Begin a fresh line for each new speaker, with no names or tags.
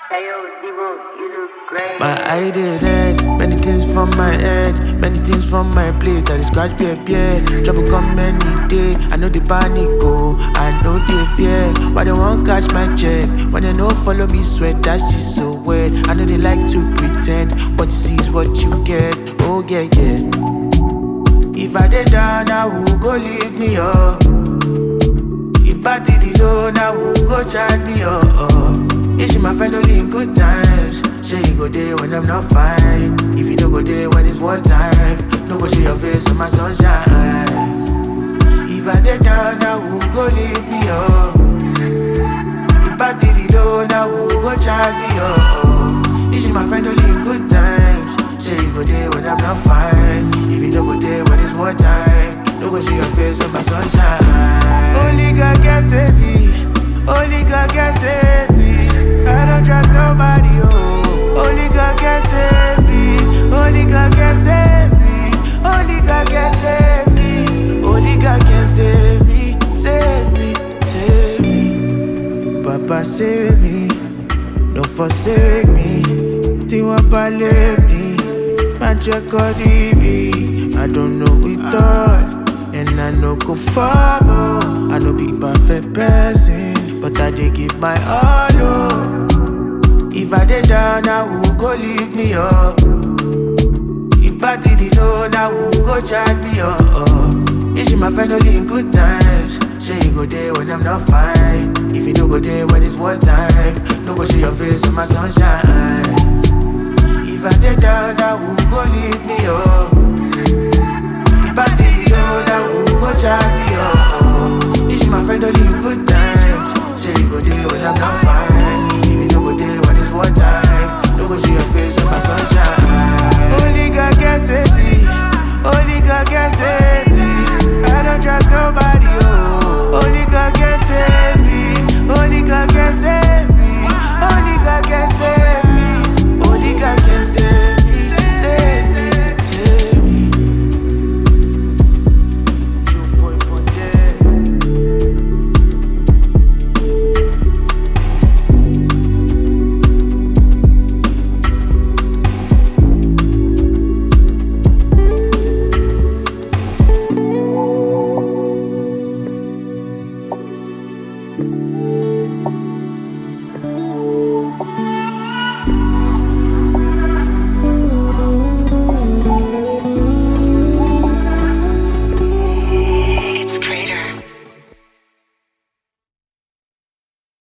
Hey yo, Debo, you look great.
My eye dey red, many things from my head, many things from my plate. I dey scratch beer. Trouble come any day. I know the panic go, I know the fear. Why they won't catch my check? When they no follow me sweat, that shit so wet. I know they like to pretend, what you see is what you get. Oh yeah. If I dey down, I will go leave me up. If I did it low, now who go chat me up? Is she my friend only in good times? Say you go there when I'm not fine. If you don't go there when it's war time, no go see your face on my sunshine. If I did down, now who go leave me up? If I did it low, now who go chat me up? Is she my friend only in good times? Say you go there when I'm not fine. If you don't go there when it's war time, no go see your face on my sunshine. Only God can save me. Only God can save me. I don't trust nobody, oh. Only God can save me. Only God can save me. Only God can save me. Only God can save me. Save me, save me. Papa save me. Don't forsake me. Tiwa pale me. Magic me. I don't know we thought. And I know go far more. I know be perfect person, but I dey give my all, oh. If I dey down, now who go leave me up? If I did it low, now who go chat me up? Is she my friend only in good times? Say you go there when I'm not fine. If you don't go there when it's war time, no go see your face on my sunshine. If I dey down, now who go leave me up? If I did it low, now who go chat me up? Is she my friend only in good times? Say you go there when I'm not fine.